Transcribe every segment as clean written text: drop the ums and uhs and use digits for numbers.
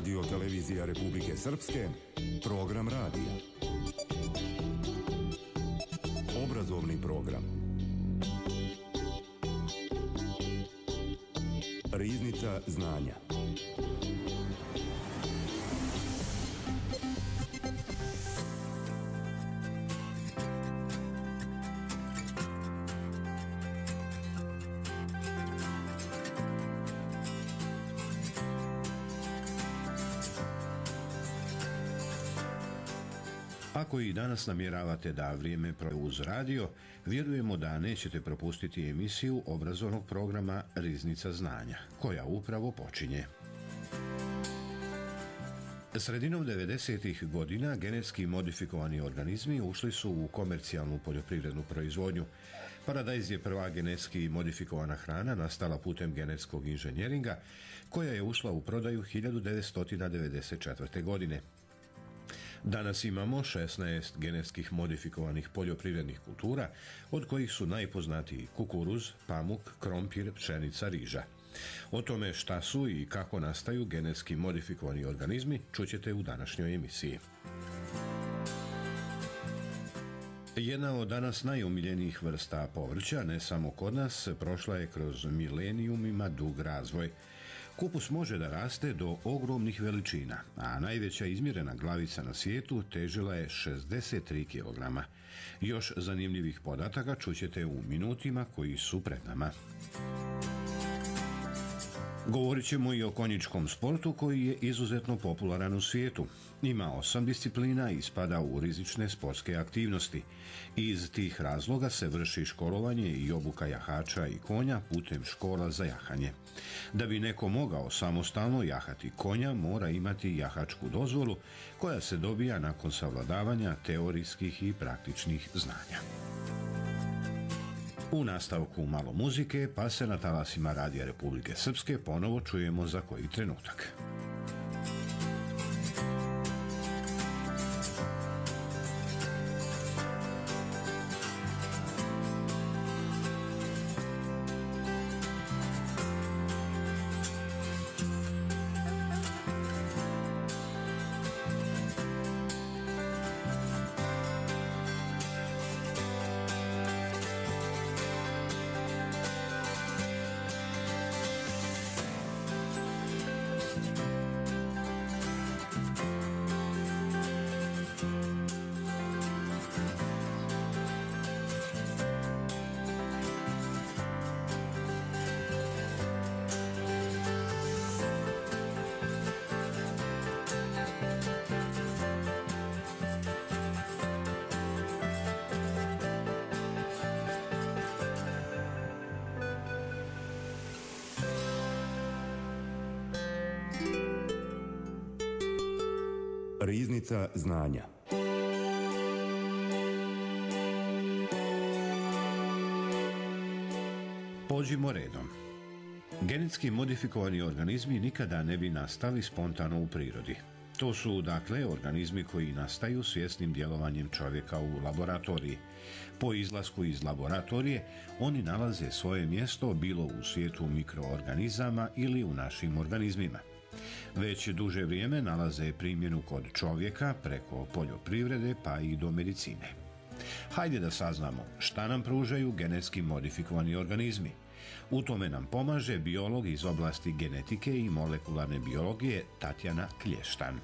Radio televizija Republike Srpske, program radija. Obrazovni program. Riznica znanja. Ako i danas namjeravate da vrijeme uz radio, vjerujemo da nećete propustiti emisiju obrazovnog programa Riznica znanja, koja upravo počinje. Sredinom 90-ih godina genetski modifikovani organizmi ušli su u komercijalnu poljoprivrednu proizvodnju. Paradajz je prva genetski modifikovana hrana nastala putem genetskog inženjeringa, koja je ušla u prodaju 1994. godine. Danas imamo 16 genetskih modifikovanih poljoprivrednih kultura, od kojih su najpoznatiji kukuruz, pamuk, krompir, pšenica, riža. O tome šta su i kako nastaju genetski modifikovani organizmi čućete u današnjoj emisiji. Jedna od danas najomiljenijih vrsta povrća, ne samo kod nas, prošla je kroz milenijumima dug razvoj. Kupus može da raste do ogromnih veličina, a najveća izmjerena glavica na svijetu težila je 63 kg. Još zanimljivih podataka čućete u minutima koji su pred nama. Govorit ćemo i o konjičkom sportu koji je izuzetno popularan u svijetu. Ima 8 disciplina i spada u rizične sportske aktivnosti. Iz tih razloga se vrši školovanje i obuka jahača i konja putem škola za jahanje. Da bi neko mogao samostalno jahati konja, mora imati jahačku dozvolu koja se dobija nakon savladavanja teorijskih i praktičnih znanja. U nastavku malo muzike, pa se na talasima Radija Republike Srpske ponovo čujemo za koji trenutak. Riznica znanja. Pođimo redom. Genetski modifikovani organizmi nikada ne bi nastali spontano u prirodi. To su, dakle, organizmi koji nastaju svjesnim djelovanjem čovjeka u laboratoriji. Po izlasku iz laboratorije, oni nalaze svoje mjesto bilo u svijetu mikroorganizama ili u našim organizmima. Već duže vrijeme nalaze primjenu kod čovjeka preko poljoprivrede pa i do medicine. Hajde da saznamo šta nam pružaju genetski modifikovani organizmi. U tome nam pomaže biolog iz oblasti genetike i molekularne biologije Tatjana Klještan.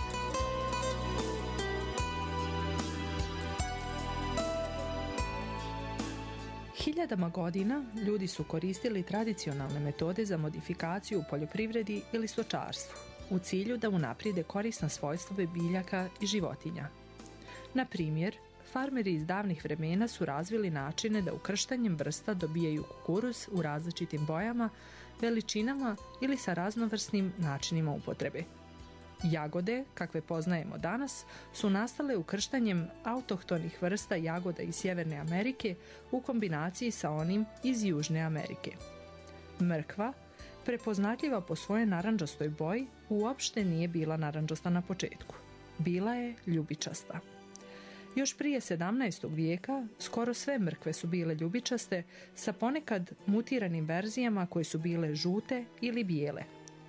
Hiljadama godina ljudi su koristili tradicionalne metode za modifikaciju u poljoprivredi ili stočarstvu u cilju da unaprijede korisna svojstva biljaka i životinja. Na primjer, farmeri iz davnih vremena su razvili načine da ukrštanjem vrsta dobijaju kukuruz u različitim bojama, veličinama ili sa raznovrsnim načinima upotrebe. Jagode, kakve poznajemo danas, su nastale ukrštanjem autohtonih vrsta jagoda iz Sjeverne Amerike u kombinaciji sa onim iz Južne Amerike. Mrkva, prepoznatljiva po svojoj narandžastoj boji, uopšte nije bila narandžasta na početku. Bila je ljubičasta. Još prije 17. vijeka skoro sve mrkve su bile ljubičaste sa ponekad mutiranim verzijama koje su bile žute ili bijele.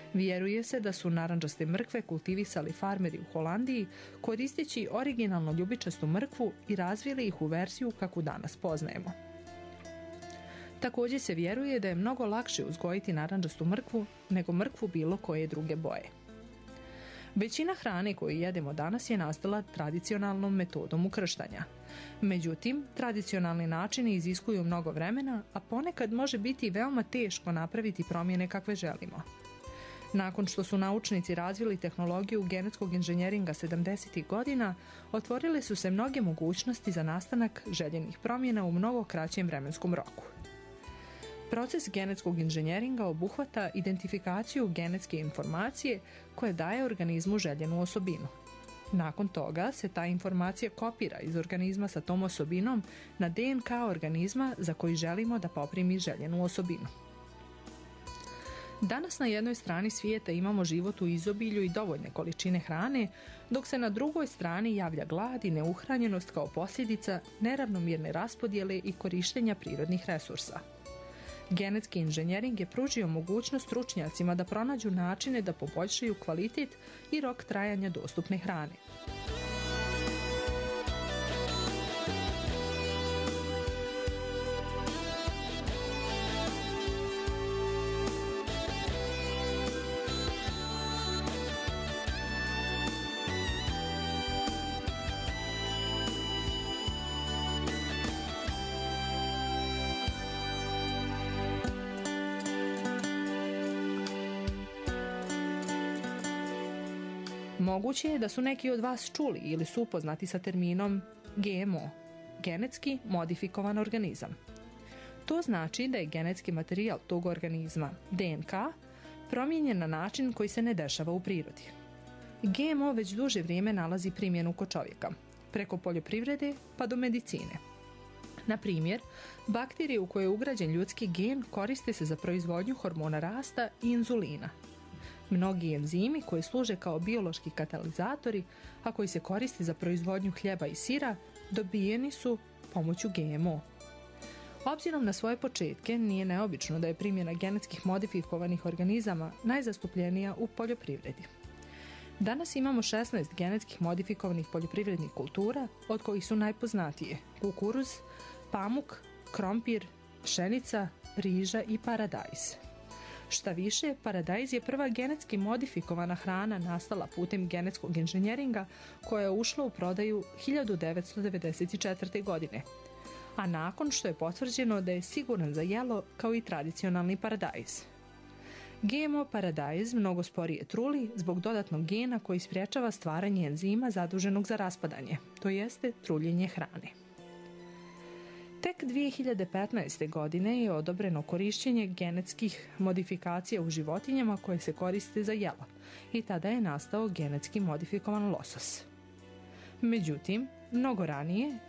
Vjeruje se da su narandžaste mrkve kultivisali farmeri u Holandiji koristeći originalno ljubičastu mrkvu i razvili ih u verziju kakvu danas poznajemo. Također se vjeruje da je mnogo lakše uzgojiti narandžastu mrkvu nego mrkvu bilo koje druge boje. Većina hrane koju jedemo danas je nastala tradicionalnom metodom ukrštanja. Međutim, tradicionalni načini iziskuju mnogo vremena, a ponekad može biti veoma teško napraviti promjene kakve želimo. Nakon što su naučnici razvili tehnologiju genetskog inženjeringa 70. godina, otvorile su se mnoge mogućnosti za nastanak željenih promjena u mnogo kraćem vremenskom roku. Proces genetskog inženjeringa obuhvata identifikaciju genetske informacije koje daje organizmu željenu osobinu. Nakon toga se ta informacija kopira iz organizma sa tom osobinom na DNK organizma za koji želimo da poprimi željenu osobinu. Danas na jednoj strani svijeta imamo život u izobilju i dovoljne količine hrane, dok se na drugoj strani javlja glad i neuhranjenost kao posljedica neravnomjerne raspodjele i korištenja prirodnih resursa. Genetski inženjering je pružio mogućnost stručnjacima da pronađu načine da poboljšaju kvalitet i rok trajanja dostupne hrane. Moguće je da su neki od vas čuli ili su upoznati sa terminom GMO, genetski modifikovan organizam. To znači da je genetski materijal tog organizma, DNK, promijenjen na način koji se ne dešava u prirodi. GMO već duže vrijeme nalazi primjenu kod čovjeka, preko poljoprivrede pa do medicine. Na primjer, bakterije u koje je ugrađen ljudski gen koriste se za proizvodnju hormona rasta i inzulina. Mnogi enzimi koji služe kao biološki katalizatori, a koji se koriste za proizvodnju hljeba i sira, dobijeni su pomoću GMO. Obzirom na svoje početke, nije neobično da je primjena genetskih modifikovanih organizama najzastupljenija u poljoprivredi. Danas imamo 16 genetskih modifikovanih poljoprivrednih kultura, od kojih su najpoznatije kukuruz, pamuk, krompir, pšenica, riža i paradajz. Šta više, paradajz je prva genetski modifikovana hrana nastala putem genetskog inženjeringa koja je ušla u prodaju 1994. godine, a nakon što je potvrđeno da je siguran za jelo kao i tradicionalni paradajz. GMO paradajz mnogo sporije truli zbog dodatnog gena koji sprječava stvaranje enzima zaduženog za raspadanje, to jeste truljenje hrane. Tek 2015. godine je odobreno korištenje genetskih modifikacija u životinjama koje se koriste za jelo i tada je nastao genetski modifikovan losos. Međutim, mnogo ranije,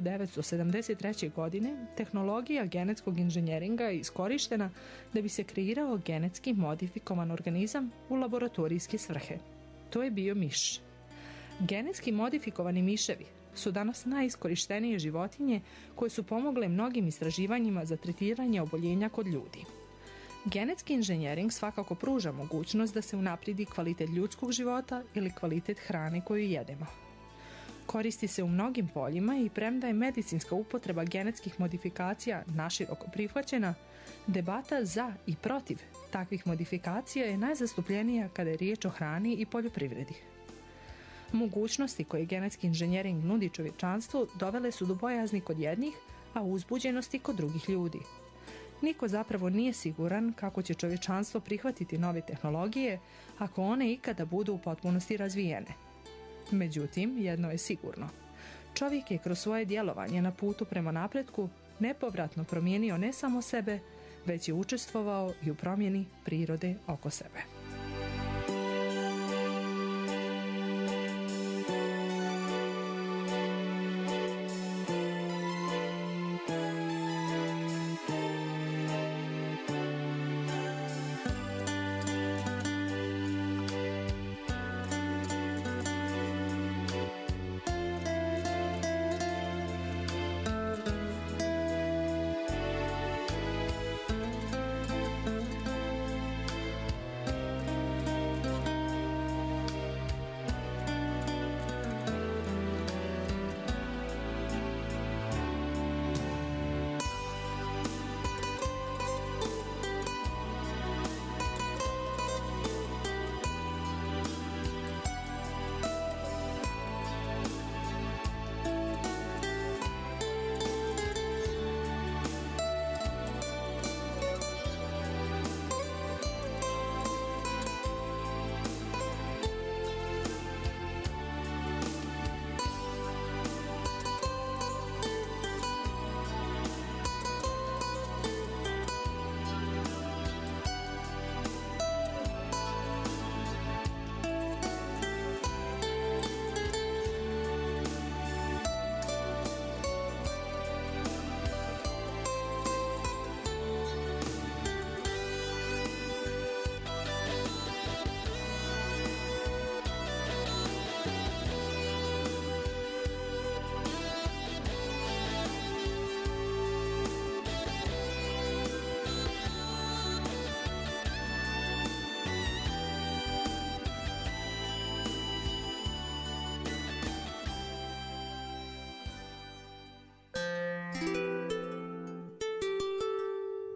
1973. godine, tehnologija genetskog inženjeringa je iskorištena da bi se kreirao genetski modifikovan organizam u laboratorijske svrhe. To je bio miš. Genetski modifikovani miševi su danas najiskorištenije životinje koje su pomogle mnogim istraživanjima za tretiranje oboljenja kod ljudi. Genetski inženjering svakako pruža mogućnost da se unaprijedi kvalitet ljudskog života ili kvalitet hrane koju jedemo. Koristi se u mnogim poljima i premda je medicinska upotreba genetskih modifikacija naširoko prihvaćena, debata za i protiv takvih modifikacija je najzastupljenija kada je riječ o hrani i poljoprivredi. Mogućnosti koje genetski inženjering nudi čovječanstvu dovele su do bojazni kod jednih, a uzbuđenosti kod drugih ljudi. Niko zapravo nije siguran kako će čovječanstvo prihvatiti nove tehnologije ako one ikada budu u potpunosti razvijene. Međutim, jedno je sigurno. Čovjek je kroz svoje djelovanje na putu prema napretku nepovratno promijenio ne samo sebe, već je učestvovao i u promjeni prirode oko sebe.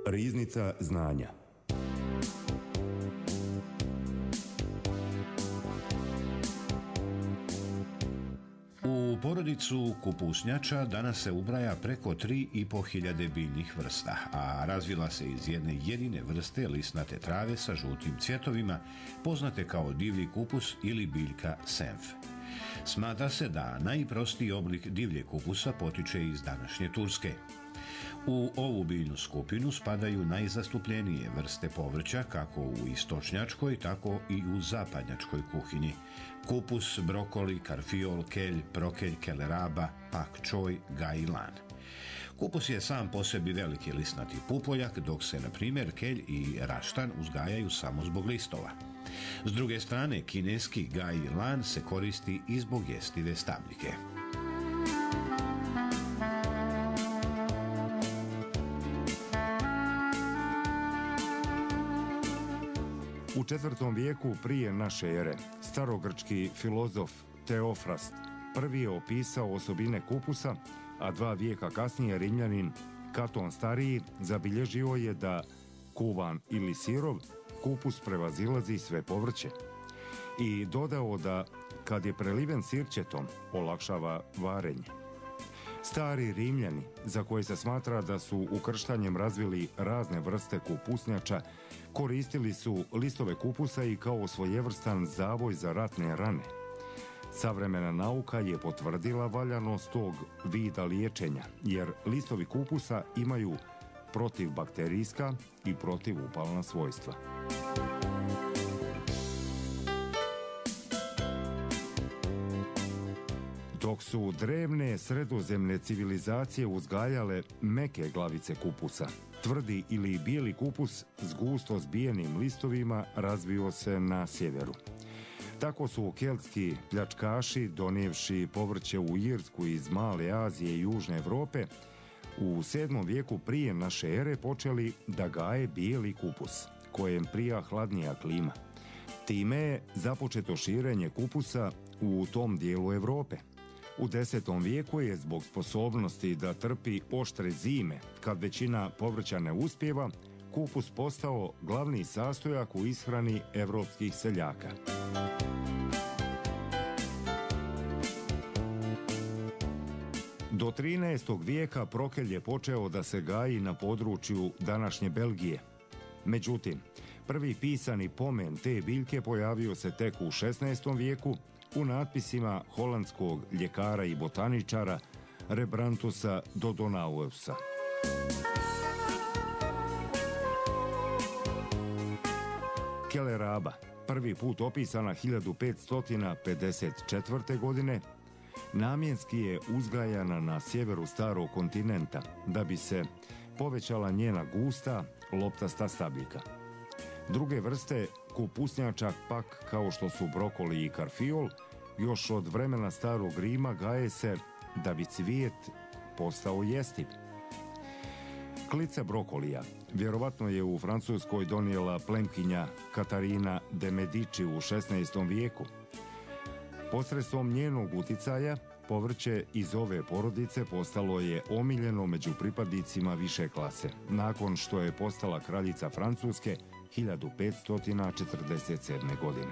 Riznica znanja. U porodicu kupusnjača danas se ubraja preko 3.500 biljnih vrsta, a razvila se iz jedne jedine vrste lisnate trave sa žutim cvjetovima, poznate kao divlji kupus ili biljka senf. Smatra se da najprostiji oblik divljeg kupusa potiče iz današnje Turske. U ovu biljnu skupinu spadaju najzastupljenije vrste povrća kako u istočnjačkoj, tako i u zapadnjačkoj kuhinji. Kupus, brokoli, karfiol, kelj, prokelj, keleraba, pak čoj, gajlan. Kupus je sam po sebi veliki lisnati pupoljak, dok se, na primjer, kelj i raštan uzgajaju samo zbog listova. S druge strane, kineski gajlan se koristi i zbog jestive stabljike. U 4. vijeku prije naše ere, starogrčki filozof Teofrast prvi je opisao osobine kupusa, a 2 vijeka kasnije Rimljanin Katon Stariji zabilježio je da kuvan ili sirov kupus prevazilazi sve povrće i dodao da kad je preliven sirćetom olakšava varenje. Stari Rimljani, za koje se smatra da su ukrštanjem razvili razne vrste kupusnjača, koristili su listove kupusa i kao svojevrstan zavoj za ratne rane. Savremena nauka je potvrdila valjanost tog vida liječenja, jer listovi kupusa imaju protivbakterijska i protivupalna svojstva. Dok su drevne sredozemne civilizacije uzgajale meke glavice kupusa, tvrdi ili bijeli kupus s gusto zbijenim listovima razvio se na sjeveru. Tako su keltski pljačkaši, donijevši povrće u Irsku iz Male Azije i Južne Europe, u 7. vijeku prije naše ere počeli da gaje bijeli kupus, kojem prija hladnija klima. Time je započeto širenje kupusa u tom dijelu Europe. U 10. vijeku je zbog sposobnosti da trpi oštre zime, kad većina povrća ne uspijeva, kupus postao glavni sastojak u ishrani evropskih seljaka. Do 13. vijeka prokelj je počeo da se gaji na području današnje Belgije. Međutim, prvi pisani pomen te biljke pojavio se tek u 16. vijeku u natpisima holandskog ljekara i botaničara Rebrantusa Dodonausa. Keleraba, prvi put opisana 1554. godine, namjenski je uzgajana na sjeveru starog kontinenta da bi se povećala njena gusta, loptasta stabljika. Druge vrste kupusnjača pak, kao što su brokoli i karfiol, još od vremena starog Rima gaje se da bi cvijet postao jestiv. Klice brokolija vjerovatno je u Francuskoj donijela plemkinja Katarina de Medici u 16. vijeku. Posredstvom njenog uticaja, povrće iz ove porodice postalo je omiljeno među pripadnicima više klase, nakon što je postala kraljica Francuske 1547. godine.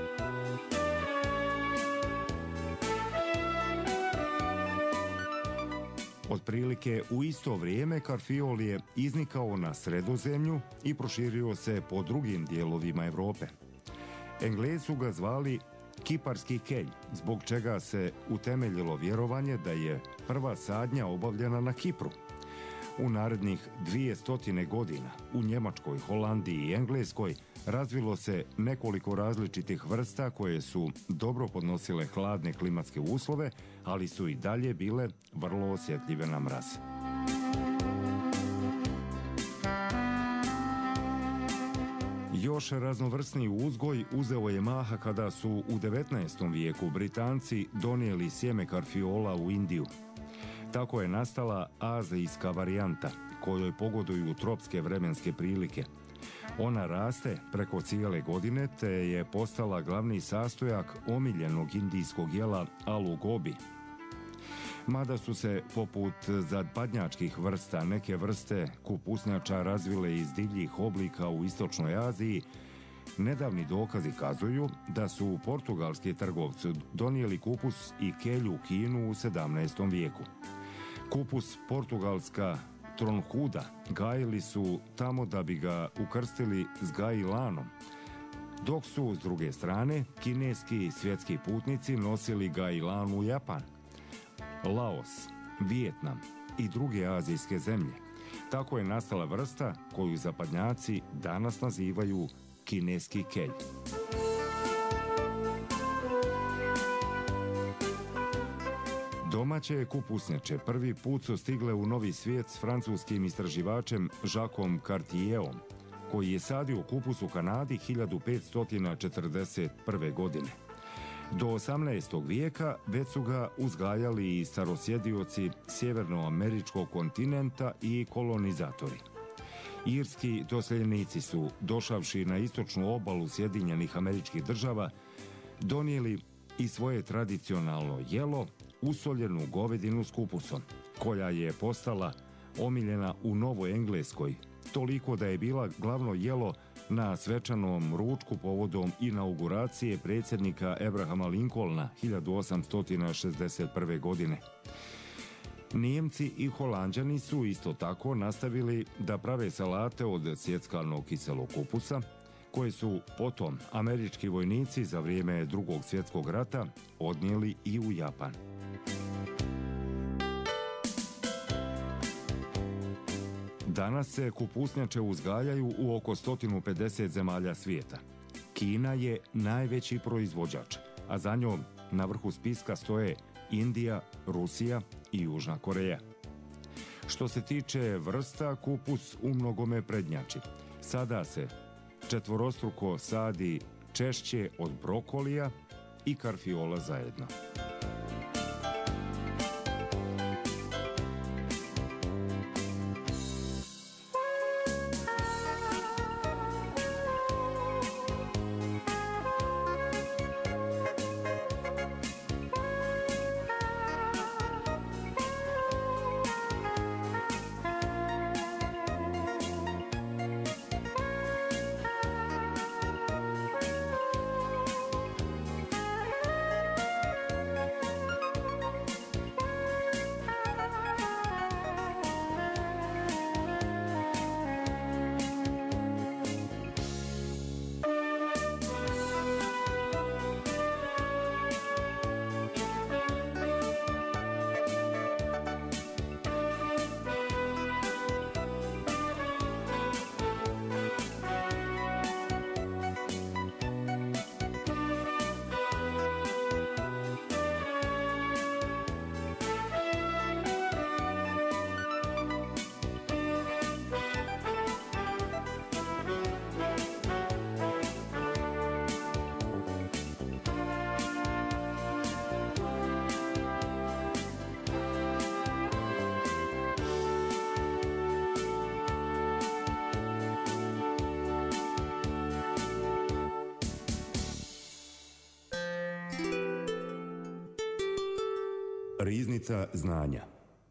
Otprilike u isto vrijeme karfiol je iznikao na Sredozemlju i proširio se po drugim dijelovima Europe. Englezi su ga zvali kiparski kelj, zbog čega se utemeljilo vjerovanje da je prva sadnja obavljena na Kipru. U narednih 200 godina u Njemačkoj, Holandiji i Engleskoj razvilo se nekoliko različitih vrsta koje su dobro podnosile hladne klimatske uslove, ali su i dalje bile vrlo osjetljive na mraz. Još raznovrsniji uzgoj uzeo je maha kada su u 19. vijeku Britanci donijeli sjeme karfiola u Indiju. Tako je nastala azijska varijanta, kojoj pogoduju tropske vremenske prilike. Ona raste preko cijele godine te je postala glavni sastojak omiljenog indijskog jela alu gobi. Mada su se, poput zapadnjačkih vrsta, neke vrste kupusnjača razvile iz divljih oblika u Istočnoj Aziji, nedavni dokazi kazuju da su portugalski trgovci donijeli kupus i kelju u Kinu u 17. vijeku. Kupus portugalska tronhuda gajili su tamo da bi ga ukrstili s gailanom, dok su, s druge strane, kineski svjetski putnici nosili gailan u Japan, Laos, Vijetnam i druge azijske zemlje. Tako je nastala vrsta koju zapadnjaci danas nazivaju kineski kelj. Domaće kupusnjače prvi put su stigle u Novi svijet s francuskim istraživačem Jacquesom Cartierom, koji je sadio kupus u Kanadi 1541. godine. Do 18. vijeka već su ga uzgajali i starosjedioci sjevernoameričkog kontinenta i kolonizatori. Irski doseljenici su, došavši na istočnu obalu Sjedinjenih Američkih Država, donijeli i svoje tradicionalno jelo, usoljenu govedinu s kupusom, koja je postala omiljena u Novoj Engleskoj, toliko da je bila glavno jelo na svečanom ručku povodom inauguracije predsjednika Abrahama Lincolna 1861. godine. Nijemci i Holanđani su isto tako nastavili da prave salate od sjeckalnog kiselog kupusa, koje su potom američki vojnici za vrijeme Drugog svjetskog rata odnijeli i u Japan. Danas se kupusnjače uzgajaju u oko 150 zemalja svijeta. Kina je najveći proizvođač, a za njom na vrhu spiska stoje Indija, Rusija i Južna Koreja. Što se tiče vrsta, kupus u mnogome prednjači. Sada se četvorostruko sadi češće od brokolija i karfiola zajedno. Riznica znanja.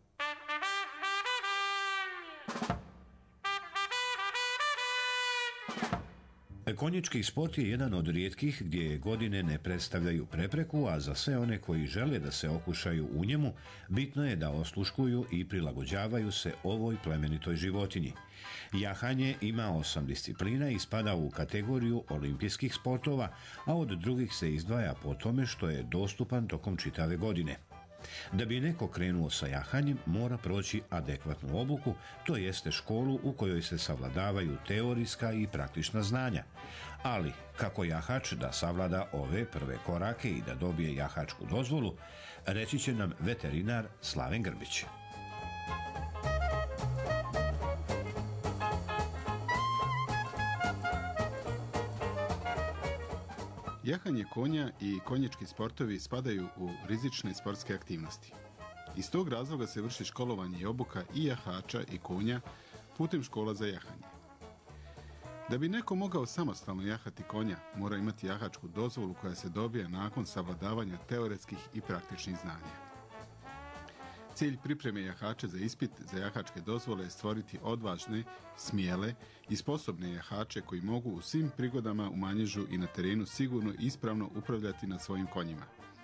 Konjički sport je jedan od rijetkih gdje godine ne predstavljaju prepreku, a za sve one koji žele da se okušaju u njemu, bitno je da osluškuju i prilagođavaju se ovoj plemenitoj životinji. Jahanje ima 8 disciplina i spada u kategoriju olimpijskih sportova, a od drugih se izdvaja po tome što je dostupan tokom čitave godine. Da bi neko krenuo sa jahanjem, mora proći adekvatnu obuku, to jeste školu u kojoj se savladavaju teorijska i praktična znanja. Ali, kako jahač da savlada ove prve korake i da dobije jahačku dozvolu, reći će nam veterinar Slaven Grbić. Jahanje konja i konjički sportovi spadaju u rizične sportske aktivnosti. Iz tog razloga se vrši školovanje i obuka i jahača i konja putem škola za jahanje. Da bi neko mogao samostalno jahati konja, mora imati jahačku dozvolu koja se dobija nakon savladavanja teoretskih i praktičnih znanja. Cilj pripreme jahača za ispit za jahačke dozvole je stvoriti odvažne, smjele i sposobne jahače koji mogu u svim prigodama u Manježu i na terenu sigurno i ispravno upravljati nad svojim konjima.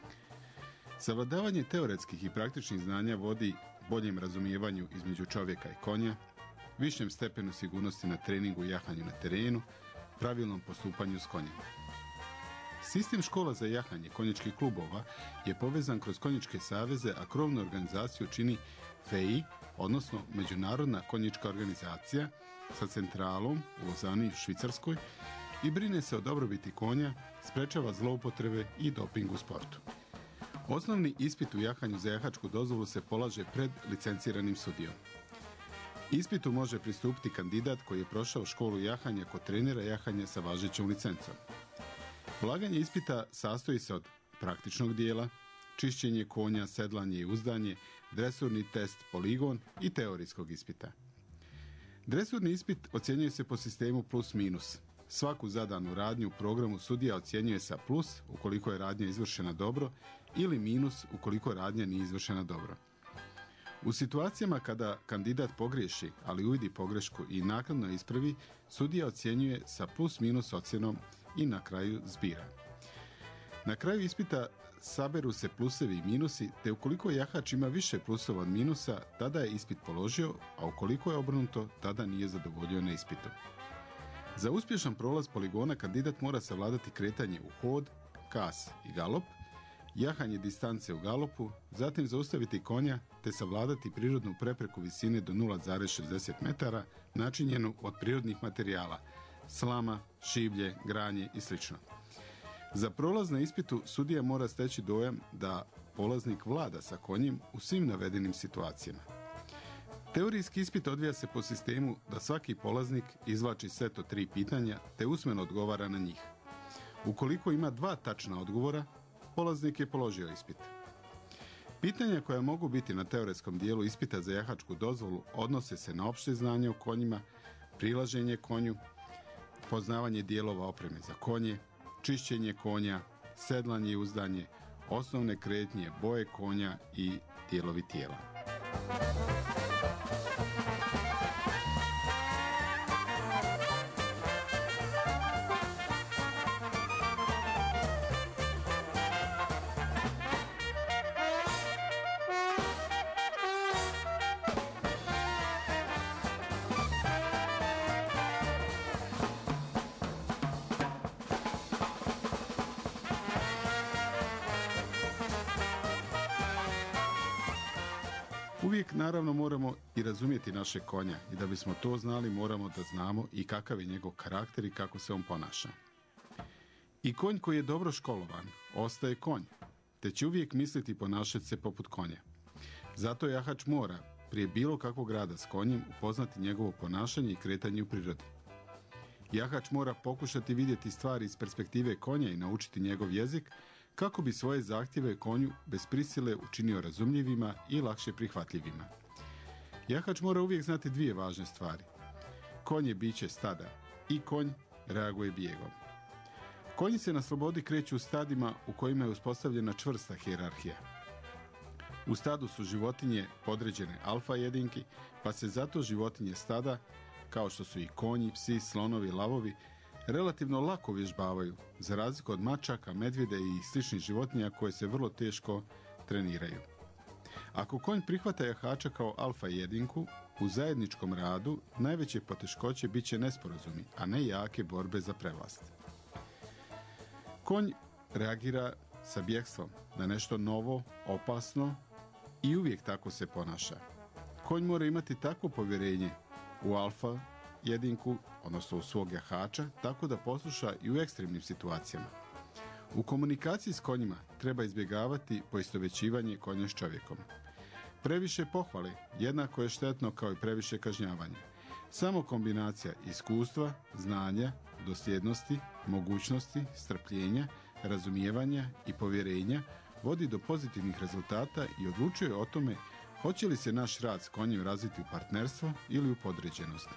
Savladavanje teoretskih i praktičnih znanja vodi boljem razumijevanju između čovjeka i konja, višem stepenu sigurnosti na treningu i jahanju na terenu, pravilnom postupanju s konjima. Sistem škola za jahanje konjičkih klubova je povezan kroz konjičke saveze, a krovnu organizaciju čini FEI, odnosno Međunarodna konjička organizacija sa centralom u Lozani u Švicarskoj i brine se o dobrobiti konja, sprečava zloupotrebe i doping u sportu. Osnovni ispit u jahanju za jahačku dozvolu se polaže pred licenciranim sudijom. Ispitu može pristupiti kandidat koji je prošao školu jahanja kod trenera jahanja sa važećom licencom. Polaganje ispita sastoji se od praktičnog dijela, čišćenje konja, sedlanje i uzdanje, dresurni test, poligon i teorijskog ispita. Dresurni ispit ocjenjuje se po sistemu plus-minus. Svaku zadanu radnju u programu sudija ocjenjuje sa plus ukoliko je radnja izvršena dobro ili minus ukoliko radnja nije izvršena dobro. U situacijama kada kandidat pogriješi, ali uvidi pogrešku i naknadno ispravi, sudija ocjenjuje sa plus-minus ocjenom i na kraju zbira. Na kraju ispita saberu se plusevi i minusi, te ukoliko jahač ima više plusova od minusa, tada je ispit položio, a ukoliko je obrnuto, tada nije zadovoljio na ispitu. Za uspješan prolaz poligona kandidat mora savladati kretanje u hod, kas i galop, jahanje distance u galopu, zatim zaustaviti konja te savladati prirodnu prepreku visine do 0,60 metara načinjenu od prirodnih materijala, slama, šiblje, granje i sl. Za prolaz na ispitu sudija mora steći dojam da polaznik vlada sa konjem u svim navedenim situacijama. Teorijski ispit odvija se po sistemu da svaki polaznik izvlači set od 3 pitanja te usmeno odgovara na njih. Ukoliko ima 2 tačna odgovora, polaznik je položio ispit. Pitanja koja mogu biti na teoretskom dijelu ispita za jahačku dozvolu odnose se na opšte znanje o konjima, prilaženje konju, poznavanje dijelova opreme za konje, čišćenje konja, sedlanje i uzdanje, osnovne kretnje, boje konja i dijelovi tijela. Uvijek naravno moramo i razumjeti naše konja i da bismo to znali moramo da znamo i kakav je njegov karakter i kako se on ponaša. I konj koji je dobro školovan ostaje konj, te će uvijek misliti i ponašati se poput konja. Zato jahač mora prije bilo kakvog rada s konjem upoznati njegovo ponašanje i kretanje u prirodi. Jahač mora pokušati vidjeti stvari iz perspektive konja i naučiti njegov jezik kako bi svoje zahtjeve konju bez prisile učinio razumljivima i lakše prihvatljivima. Jahač mora uvijek znati 2 važne stvari. Konj je biće stada i konj reaguje bijegom. Konji se na slobodi kreću u stadima u kojima je uspostavljena čvrsta hijerarhija. U stadu su životinje podređene alfa jedinki, pa se zato životinje stada, kao što su i konji, psi, slonovi, lavovi, relativno lako vježbavaju, za razliku od mačaka, medvjede i sličnih životinja koje se vrlo teško treniraju. Ako konj prihvata jahača kao alfa jedinku, u zajedničkom radu najveće poteškoće bit će nesporazumi, a ne jake borbe za prevlast. Konj reagira sa bjegstvom na nešto novo, opasno i uvijek tako se ponaša. Konj mora imati takvo povjerenje u alfa jedinku, odnosno u svog jahača, tako da posluša i u ekstremnim situacijama. U komunikaciji s konjima treba izbjegavati poistovjećivanje konja s čovjekom. Previše pohvale jednako je štetno kao i previše kažnjavanja. Samo kombinacija iskustva, znanja, dosljednosti, mogućnosti, strpljenja, razumijevanja i povjerenja vodi do pozitivnih rezultata i odlučuje o tome hoće li se naš rad s konjem razviti u partnerstvo ili u podređenost.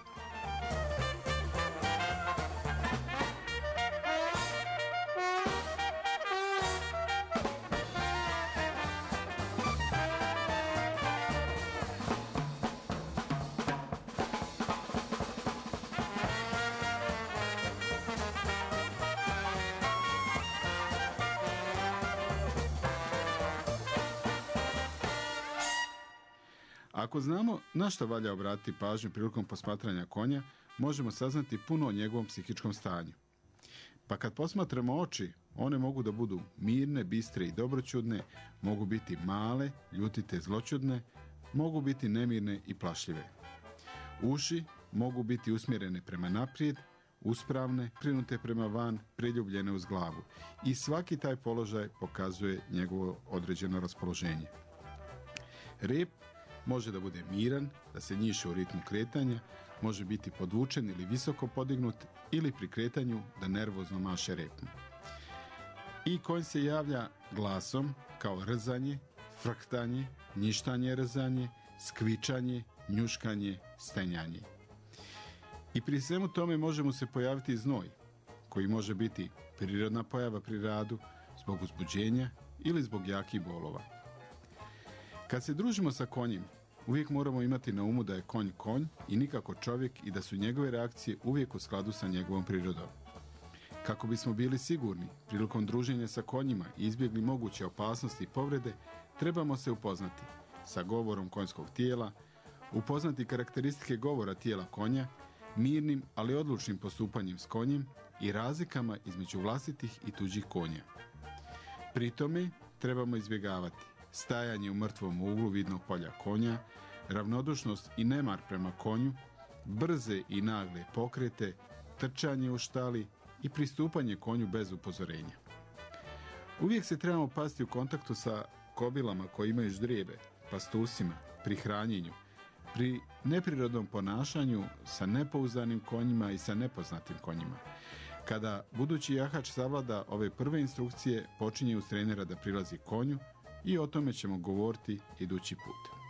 Ako znamo na što valja obratiti pažnju prilikom posmatranja konja, možemo saznati puno o njegovom psihičkom stanju. Pa kad posmatramo oči, one mogu da budu mirne, bistre i dobroćudne, mogu biti male, ljutite, zloćudne, mogu biti nemirne i plašljive. Uši mogu biti usmjerene prema naprijed, uspravne, prinute prema van, priljubljene uz glavu. I svaki taj položaj pokazuje njegovo određeno raspoloženje. Rep može da bude miran, da se njiše u ritmu kretanja, može biti podvučen ili visoko podignut ili pri kretanju da nervozno maše repom. I konj se javlja glasom kao rzanje, frktanje, njištanje rzanje, skvičanje, njuškanje, stenjanje. I pri svemu tome može mu se pojaviti znoj, koji može biti prirodna pojava pri radu, zbog uzbuđenja ili zbog jakih bolova. Kad se družimo sa konjem, uvijek moramo imati na umu da je konj konj i nikako čovjek i da su njegove reakcije uvijek u skladu sa njegovom prirodom. Kako bismo bili sigurni prilikom druženja sa konjima i izbjegli moguće opasnosti i povrede, trebamo se upoznati sa govorom konjskog tijela, upoznati karakteristike govora tijela konja, mirnim ali odlučnim postupanjem s konjem i razlikama između vlastitih i tuđih konja. Pri tome trebamo izbjegavati stajanje u mrtvom uglu vidnog polja konja, ravnodušnost i nemar prema konju, brze i nagle pokrete, trčanje u štali i pristupanje konju bez upozorenja. Uvijek se trebamo pasti u kontaktu sa kobilama koji imaju ždrijebe, pastusima, pri hranjenju, pri neprirodnom ponašanju sa nepouzdanim konjima i sa nepoznatim konjima. Kada budući jahač savlada ove prve instrukcije, počinje uz trenera da prilazi konju i o tome ćemo govoriti idući put.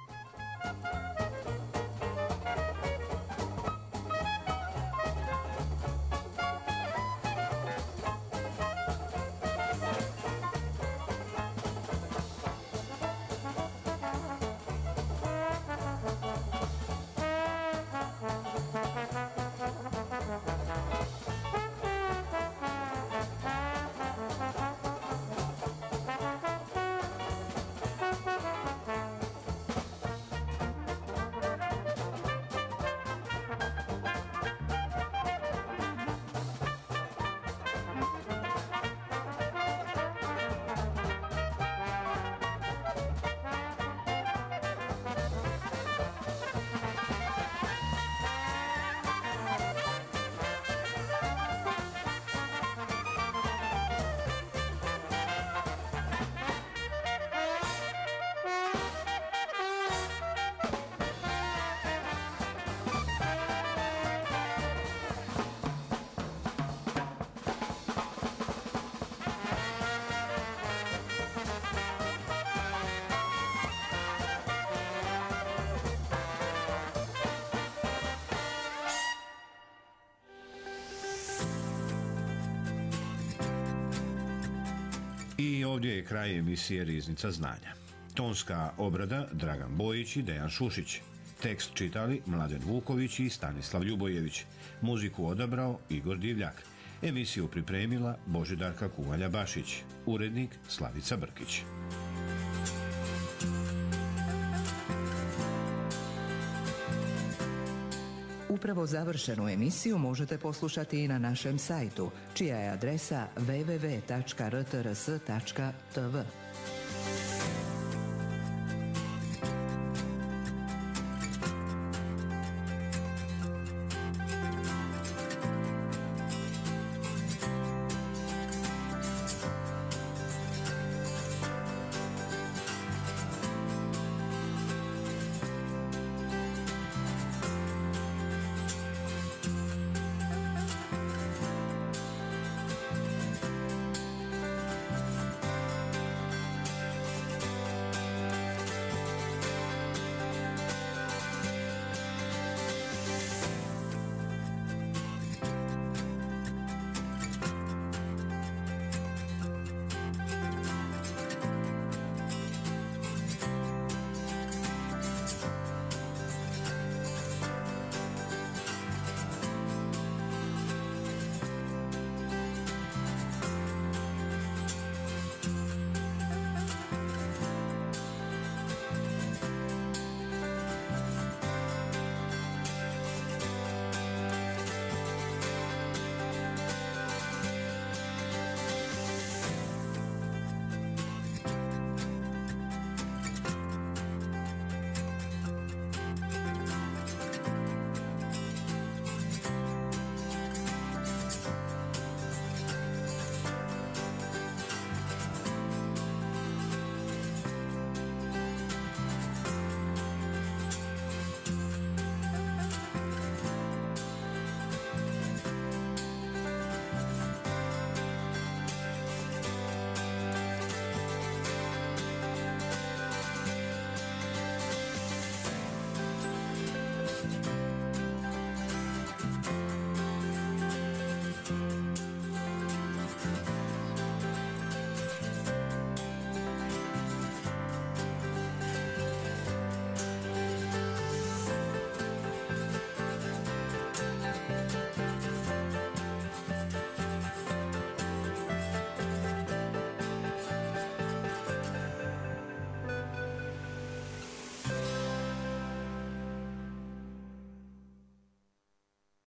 I ovdje je kraj emisije Riznica znanja. Tonska obrada Dragan Bojić i Dejan Šušić. Tekst čitali Mladen Vuković i Stanislav Ljubojević. Muziku odabrao Igor Divljak. Emisiju pripremila Božidarka Kuvalja-Bašić. Urednik Slavica Brkić. Upravo završenu emisiju možete poslušati i na našem sajtu, čija je adresa www.rtrs.tv.